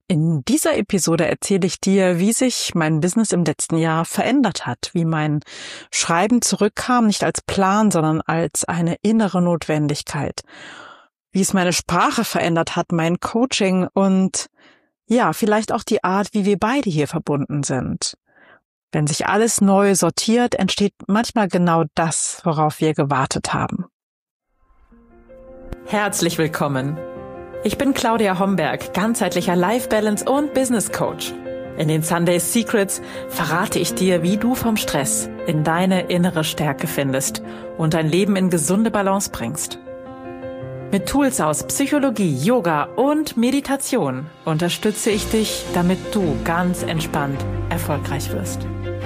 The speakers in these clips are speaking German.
In dieser Episode erzähle ich dir, wie sich mein Business im letzten Jahr verändert hat, wie mein Schreiben zurückkam, nicht als Plan, sondern als eine innere Notwendigkeit, wie es meine Sprache verändert hat, mein Coaching und ja, vielleicht auch die Art, wie wir beide hier verbunden sind. Wenn sich alles neu sortiert, entsteht manchmal genau das, worauf wir gewartet haben. Herzlich willkommen. Ich bin Claudia Homberg, ganzheitlicher Life Balance und Business Coach. In den Sunday Secrets verrate ich dir, wie du vom Stress in deine innere Stärke findest und dein Leben in gesunde Balance bringst. Mit Tools aus Psychologie, Yoga und Meditation unterstütze ich dich, damit du ganz entspannt erfolgreich wirst.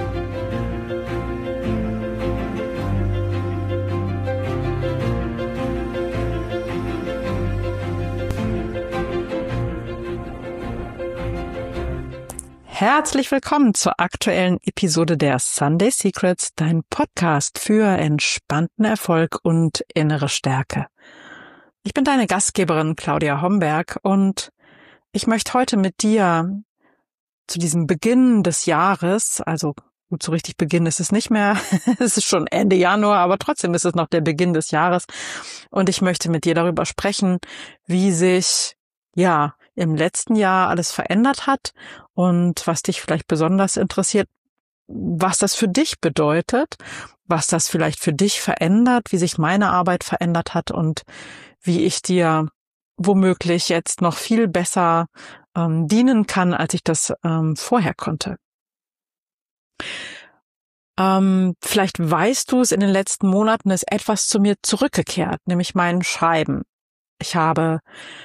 Herzlich willkommen zur aktuellen Episode der Sunday Secrets, dein Podcast für entspannten Erfolg und innere Stärke. Ich bin deine Gastgeberin Claudia Homberg und ich möchte heute mit dir zu diesem Beginn des Jahres, also gut, so richtig Beginn ist es nicht mehr, es ist schon Ende Januar, aber trotzdem ist es noch der Beginn des Jahres und ich möchte mit dir darüber sprechen, wie sich, im letzten Jahr alles verändert hat und was dich vielleicht besonders interessiert, was das für dich bedeutet, was das vielleicht für dich verändert, wie sich meine Arbeit verändert hat und wie ich dir womöglich jetzt noch viel besser dienen kann, als ich das vorher konnte. Vielleicht weißt du es, in den letzten Monaten ist etwas zu mir zurückgekehrt, nämlich mein Schreiben. Ich habe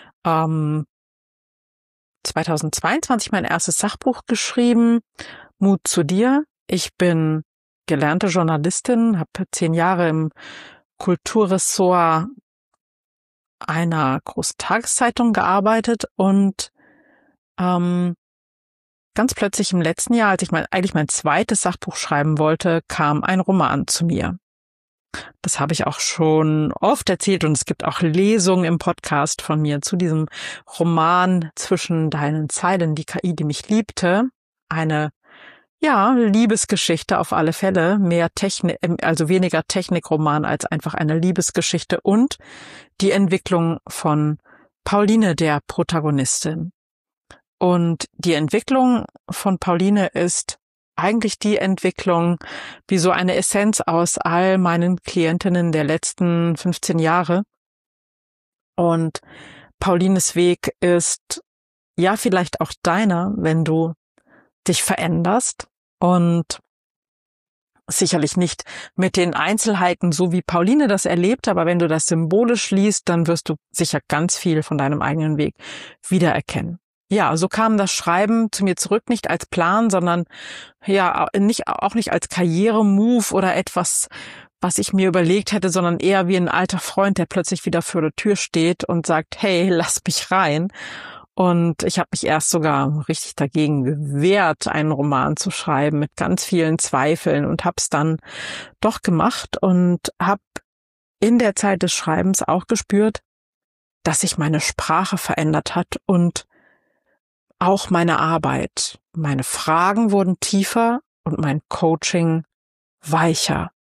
2022 mein erstes Sachbuch geschrieben, Mut zu dir. Ich bin gelernte Journalistin, habe 10 Jahre im Kulturressort einer großen Tageszeitung gearbeitet und ganz plötzlich im letzten Jahr, als ich eigentlich mein zweites Sachbuch schreiben wollte, kam ein Roman zu mir. Das habe ich auch schon oft erzählt und es gibt auch Lesungen im Podcast von mir zu diesem Roman Zwischen deinen Zeilen, die KI, die mich liebte. Eine, Liebesgeschichte auf alle Fälle, weniger Technikroman als einfach eine Liebesgeschichte und die Entwicklung von Pauline, der Protagonistin. Und die Entwicklung von Pauline ist eigentlich die Entwicklung, wie so eine Essenz aus all meinen Klientinnen der letzten 15 Jahre. Und Paulines Weg ist vielleicht auch deiner, wenn du dich veränderst und sicherlich nicht mit den Einzelheiten, so wie Pauline das erlebt, aber wenn du das symbolisch liest, dann wirst du sicher ganz viel von deinem eigenen Weg wiedererkennen. Ja, so kam das Schreiben zu mir zurück, nicht als Plan, sondern auch nicht als Karrieremove oder etwas, was ich mir überlegt hätte, sondern eher wie ein alter Freund, der plötzlich wieder vor der Tür steht und sagt, hey, lass mich rein. Und ich habe mich erst sogar richtig dagegen gewehrt, einen Roman zu schreiben mit ganz vielen Zweifeln und habe es dann doch gemacht und habe in der Zeit des Schreibens auch gespürt, dass sich meine Sprache verändert hat und auch meine Arbeit. Meine Fragen wurden tiefer und mein Coaching weicher.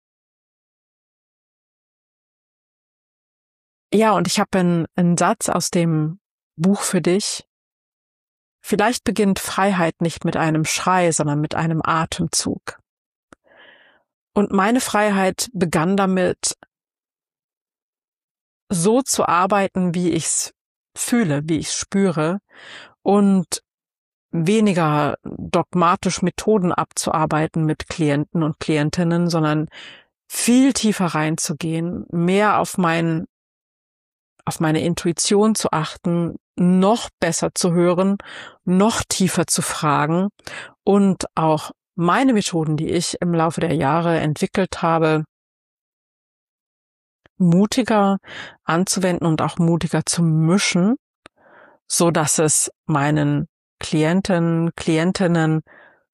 Ja, und ich habe einen Satz aus dem Buch für dich. Vielleicht beginnt Freiheit nicht mit einem Schrei, sondern mit einem Atemzug. Und meine Freiheit begann damit, so zu arbeiten, wie ich's fühle, wie ich's spüre und weniger dogmatisch Methoden abzuarbeiten mit Klienten und Klientinnen, sondern viel tiefer reinzugehen, mehr auf meine Intuition zu achten, noch besser zu hören, noch tiefer zu fragen und auch meine Methoden, die ich im Laufe der Jahre entwickelt habe, mutiger anzuwenden und auch mutiger zu mischen, so dass es meinen Klientinnen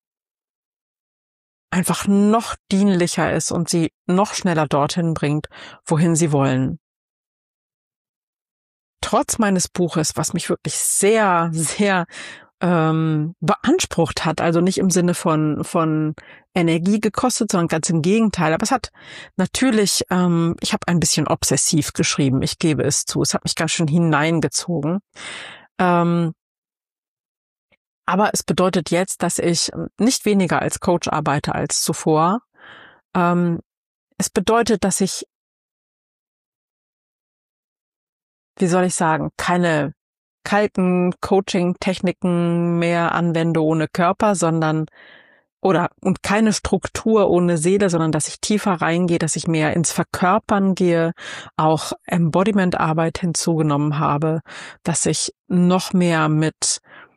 einfach noch dienlicher ist und sie noch schneller dorthin bringt, wohin sie wollen. trotz meines Buches, was mich wirklich sehr, sehr beansprucht hat, also nicht im Sinne von Energie gekostet, sondern ganz im Gegenteil. Aber es hat natürlich, ich habe ein bisschen obsessiv geschrieben, ich gebe es zu. Es hat mich ganz schön hineingezogen. Aber es bedeutet jetzt, dass ich nicht weniger als Coach arbeite als zuvor. Es bedeutet, dass ich, wie soll ich sagen, keine kalten Coaching-Techniken mehr anwende ohne Körper, und keine Struktur ohne Seele, sondern dass ich tiefer reingehe, dass ich mehr ins Verkörpern gehe, auch Embodiment-Arbeit hinzugenommen habe, dass ich noch mehr mit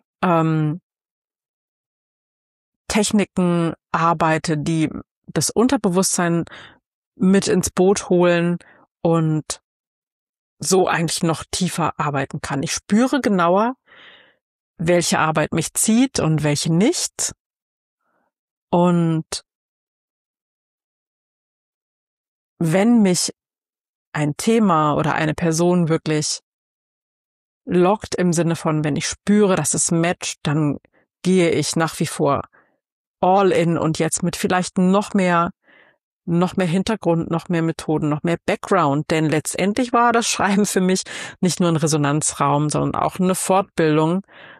Techniken arbeite, die das Unterbewusstsein mit ins Boot holen und so eigentlich noch tiefer arbeiten kann. Ich spüre genauer, welche Arbeit mich zieht und welche nicht. Und wenn mich ein Thema oder eine Person wirklich lockt im Sinne von, wenn ich spüre, dass es matcht, dann gehe ich nach wie vor all in und jetzt mit vielleicht noch mehr Hintergrund, noch mehr Methoden, noch mehr Background, denn letztendlich war das Schreiben für mich nicht nur ein Resonanzraum, sondern auch eine Fortbildung,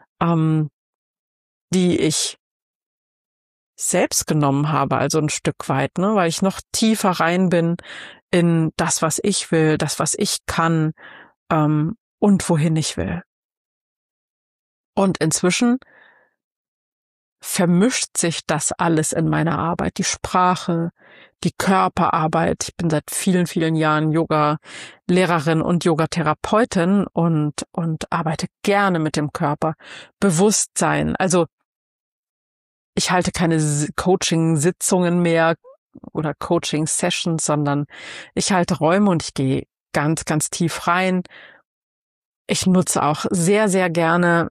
die ich selbst genommen habe, also ein Stück weit, ne, weil ich noch tiefer rein bin in das, was ich will, das, was ich kann, und wohin ich will. Und inzwischen vermischt sich das alles in meiner Arbeit, die Sprache, die Körperarbeit. Ich bin seit vielen, vielen Jahren Yoga-Lehrerin und Yogatherapeutin und arbeite gerne mit dem Körper. Bewusstsein. Also ich halte keine Coaching-Sitzungen mehr oder Coaching-Sessions, sondern ich halte Räume und ich gehe ganz, ganz tief rein. Ich nutze auch sehr, sehr gerne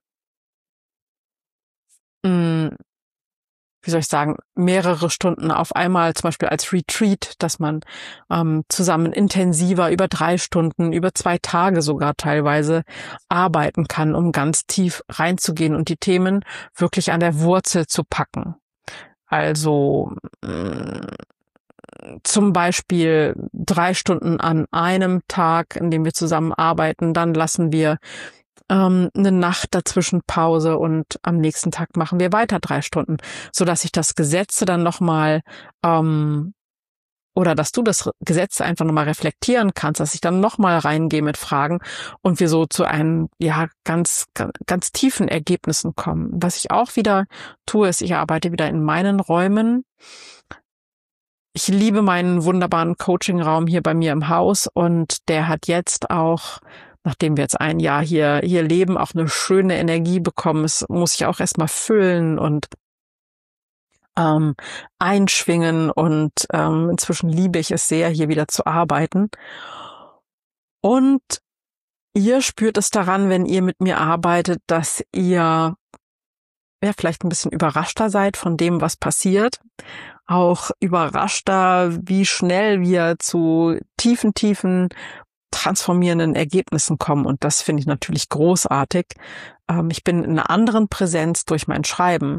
wie soll ich sagen, mehrere Stunden auf einmal, zum Beispiel als Retreat, dass man zusammen intensiver über 3 Stunden, über 2 Tage sogar teilweise arbeiten kann, um ganz tief reinzugehen und die Themen wirklich an der Wurzel zu packen. Also zum Beispiel 3 Stunden an einem Tag, in dem wir zusammen arbeiten, dann lassen wir eine Nacht dazwischen Pause und am nächsten Tag machen wir weiter 3 Stunden, so dass ich das Gesetze dann nochmal oder dass du das Gesetz einfach nochmal reflektieren kannst, dass ich dann nochmal reingehe mit Fragen und wir so zu einem ganz, ganz, ganz tiefen Ergebnissen kommen. Was ich auch wieder tue, ist, ich arbeite wieder in meinen Räumen. Ich liebe meinen wunderbaren Coaching-Raum hier bei mir im Haus und der hat jetzt auch, nachdem wir jetzt ein Jahr hier leben, auch eine schöne Energie bekommen. Es muss ich auch erstmal füllen und einschwingen und inzwischen liebe ich es sehr, hier wieder zu arbeiten. Und ihr spürt es daran, wenn ihr mit mir arbeitet, dass ihr vielleicht ein bisschen überraschter seid von dem, was passiert. Auch überraschter, wie schnell wir zu tiefen transformierenden Ergebnissen kommen. Und das finde ich natürlich großartig. Ich bin in einer anderen Präsenz durch mein Schreiben.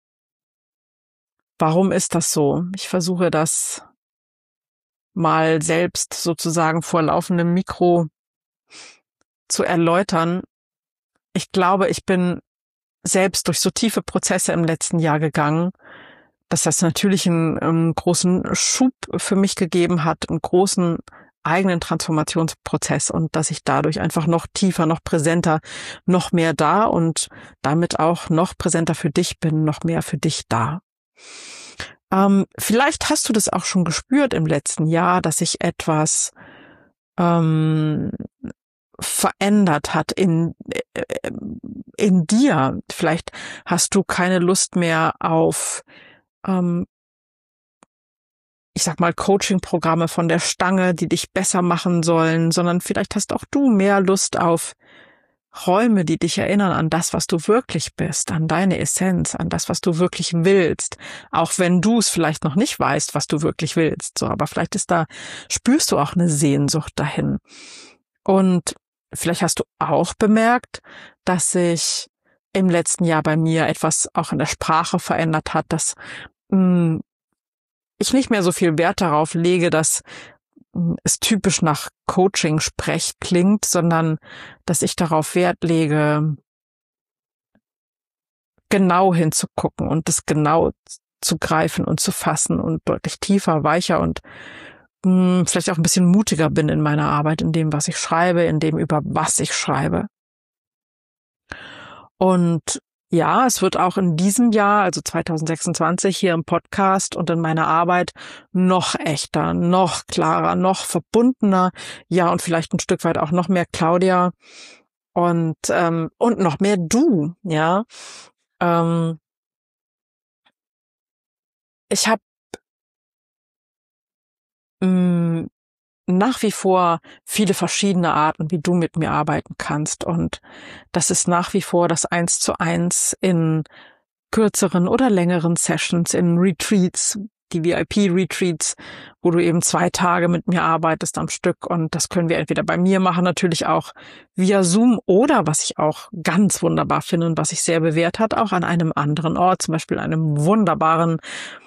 Warum ist das so? Ich versuche das mal selbst sozusagen vor laufendem Mikro zu erläutern. Ich glaube, ich bin selbst durch so tiefe Prozesse im letzten Jahr gegangen, dass das natürlich einen großen Schub für mich gegeben hat, einen großen eigenen Transformationsprozess und dass ich dadurch einfach noch tiefer, noch präsenter, noch mehr da und damit auch noch präsenter für dich bin, noch mehr für dich da. Vielleicht hast du das auch schon gespürt im letzten Jahr, dass sich etwas verändert hat in dir. Vielleicht hast du keine Lust mehr auf ich sag mal, Coaching-Programme von der Stange, die dich besser machen sollen, sondern vielleicht hast auch du mehr Lust auf Räume, die dich erinnern an das, was du wirklich bist, an deine Essenz, an das, was du wirklich willst. Auch wenn du es vielleicht noch nicht weißt, was du wirklich willst. So, aber vielleicht spürst du auch eine Sehnsucht dahin. Und vielleicht hast du auch bemerkt, dass sich im letzten Jahr bei mir etwas auch in der Sprache verändert hat, dass ich nicht mehr so viel Wert darauf lege, dass es typisch nach Coaching-Sprech klingt, sondern dass ich darauf Wert lege, genau hinzugucken und das genau zu greifen und zu fassen und deutlich tiefer, weicher und vielleicht auch ein bisschen mutiger bin in meiner Arbeit, in dem, was ich schreibe, in dem, über was ich schreibe. Und ja, es wird auch in diesem Jahr, also 2026, hier im Podcast und in meiner Arbeit noch echter, noch klarer, noch verbundener, ja, und vielleicht ein Stück weit auch noch mehr Claudia und noch mehr du, ja. Ich habe nach wie vor viele verschiedene Arten, wie du mit mir arbeiten kannst. Und das ist nach wie vor das 1:1 in kürzeren oder längeren Sessions, in Retreats, die VIP-Retreats, wo du eben 2 Tage mit mir arbeitest am Stück. Und das können wir entweder bei mir machen, natürlich auch via Zoom oder, was ich auch ganz wunderbar finde und was sich sehr bewährt hat, auch an einem anderen Ort, zum Beispiel einem wunderbaren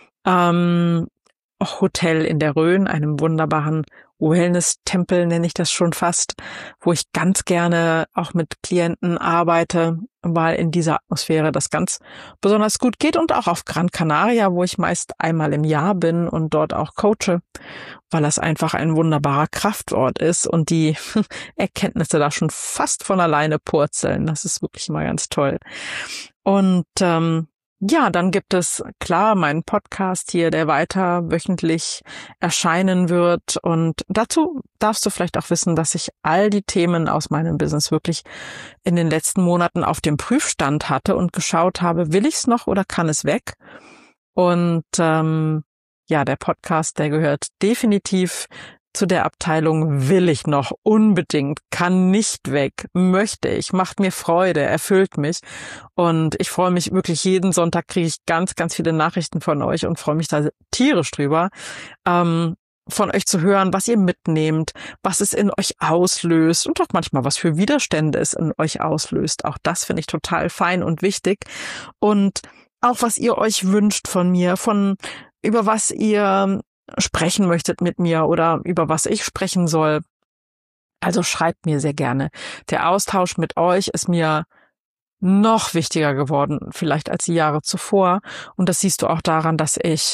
Hotel in der Rhön, einem wunderbaren Wellness-Tempel nenne ich das schon fast, wo ich ganz gerne auch mit Klienten arbeite, weil in dieser Atmosphäre das ganz besonders gut geht, und auch auf Gran Canaria, wo ich meist einmal im Jahr bin und dort auch coache, weil das einfach ein wunderbarer Kraftort ist und die Erkenntnisse da schon fast von alleine purzeln. Das ist wirklich immer ganz toll. Und ja, dann gibt es klar meinen Podcast hier, der weiter wöchentlich erscheinen wird. Und dazu darfst du vielleicht auch wissen, dass ich all die Themen aus meinem Business wirklich in den letzten Monaten auf dem Prüfstand hatte und geschaut habe, will ich's noch oder kann es weg? Und ja, der Podcast, der gehört definitiv zu der Abteilung will ich noch unbedingt, kann nicht weg, möchte ich, macht mir Freude, erfüllt mich. Und ich freue mich wirklich, jeden Sonntag kriege ich ganz, ganz viele Nachrichten von euch und freue mich da tierisch drüber, von euch zu hören, was ihr mitnehmt, was es in euch auslöst und auch manchmal, was für Widerstände es in euch auslöst. Auch das finde ich total fein und wichtig. Und auch, was ihr euch wünscht von mir, über was ihr sprechen möchtet mit mir oder über was ich sprechen soll. Also schreibt mir sehr gerne. Der Austausch mit euch ist mir noch wichtiger geworden, vielleicht als die Jahre zuvor. Und das siehst du auch daran, dass ich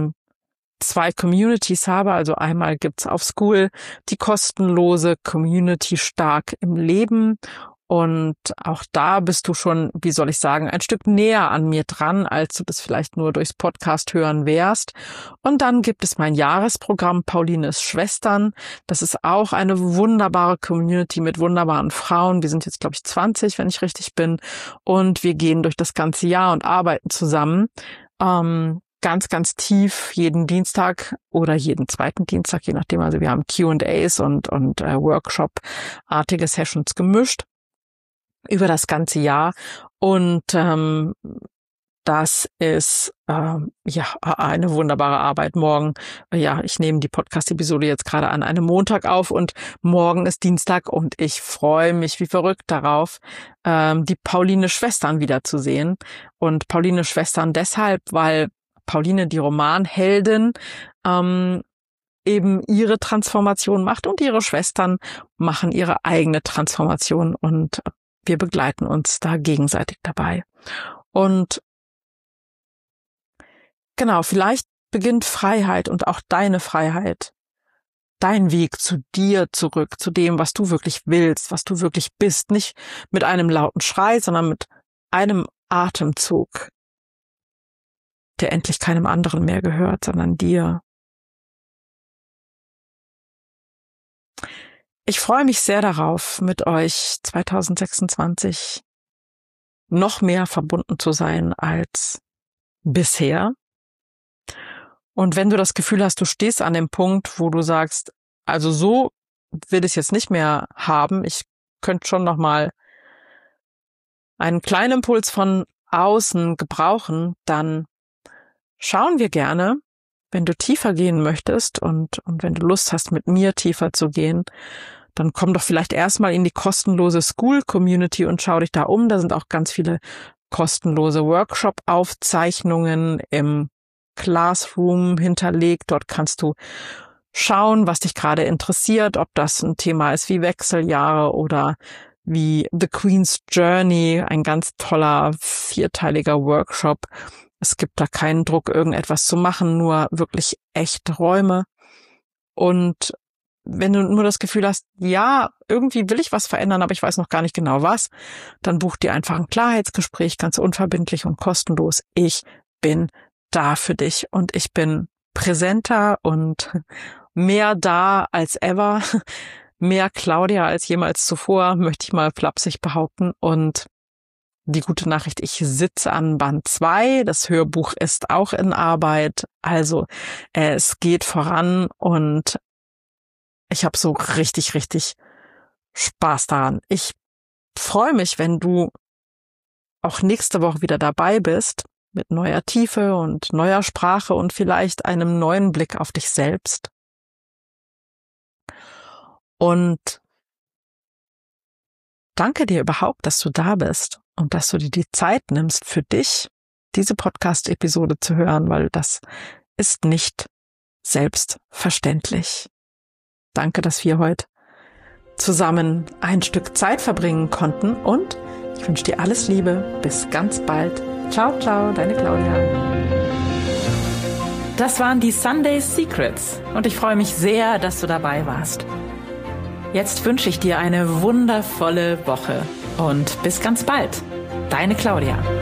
2 Communities habe. Also einmal gibt's auf Skool die kostenlose Community Stark im Leben. Und auch da bist du schon, wie soll ich sagen, ein Stück näher an mir dran, als du das vielleicht nur durchs Podcast hören wärst. Und dann gibt es mein Jahresprogramm Paulines Schwestern. Das ist auch eine wunderbare Community mit wunderbaren Frauen. Wir sind jetzt, glaube ich, 20, wenn ich richtig bin. Und wir gehen durch das ganze Jahr und arbeiten zusammen. Ganz, ganz tief jeden Dienstag oder jeden zweiten Dienstag, je nachdem. Also wir haben Q&As und Workshop-artige Sessions gemischt über das ganze Jahr. Und das ist ja eine wunderbare Arbeit. Morgen, ja, ich nehme die Podcast-Episode jetzt gerade an einem Montag auf und morgen ist Dienstag und ich freue mich wie verrückt darauf, die Pauline Schwestern wiederzusehen. Und Pauline Schwestern deshalb, weil Pauline, die Romanheldin, eben ihre Transformation macht und ihre Schwestern machen ihre eigene Transformation und wir begleiten uns da gegenseitig dabei. Und genau, vielleicht beginnt Freiheit und auch deine Freiheit, dein Weg zu dir zurück, zu dem, was du wirklich willst, was du wirklich bist. Nicht mit einem lauten Schrei, sondern mit einem Atemzug, der endlich keinem anderen mehr gehört, sondern dir. Ich freue mich sehr darauf, mit euch 2026 noch mehr verbunden zu sein als bisher. Und wenn du das Gefühl hast, du stehst an dem Punkt, wo du sagst, also so will ich es jetzt nicht mehr haben, ich könnte schon noch mal einen kleinen Impuls von außen gebrauchen, dann schauen wir gerne, wenn du tiefer gehen möchtest und wenn du Lust hast, mit mir tiefer zu gehen, dann komm doch vielleicht erstmal in die kostenlose School Community und schau dich da um. Da sind auch ganz viele kostenlose Workshop-Aufzeichnungen im Classroom hinterlegt. Dort kannst du schauen, was dich gerade interessiert, ob das ein Thema ist wie Wechseljahre oder wie The Queen's Journey, ein ganz toller 4-teiliger Workshop. Es gibt da keinen Druck, irgendetwas zu machen, nur wirklich echte Räume. Und wenn du nur das Gefühl hast, ja, irgendwie will ich was verändern, aber ich weiß noch gar nicht genau was, dann buch dir einfach ein Klarheitsgespräch, ganz unverbindlich und kostenlos. Ich bin da für dich und ich bin präsenter und mehr da als ever, mehr Claudia als jemals zuvor, möchte ich mal flapsig behaupten. Und die gute Nachricht, ich sitze an Band 2, das Hörbuch ist auch in Arbeit, also es geht voran und ich habe so richtig, richtig Spaß daran. Ich freue mich, wenn du auch nächste Woche wieder dabei bist mit neuer Tiefe und neuer Sprache und vielleicht einem neuen Blick auf dich selbst. Und danke dir überhaupt, dass du da bist und dass du dir die Zeit nimmst für dich, diese Podcast-Episode zu hören, weil das ist nicht selbstverständlich. Danke, dass wir heute zusammen ein Stück Zeit verbringen konnten und ich wünsche dir alles Liebe. Bis ganz bald. Ciao, ciao, deine Claudia. Das waren die Sunday Secrets und ich freue mich sehr, dass du dabei warst. Jetzt wünsche ich dir eine wundervolle Woche und bis ganz bald. Deine Claudia.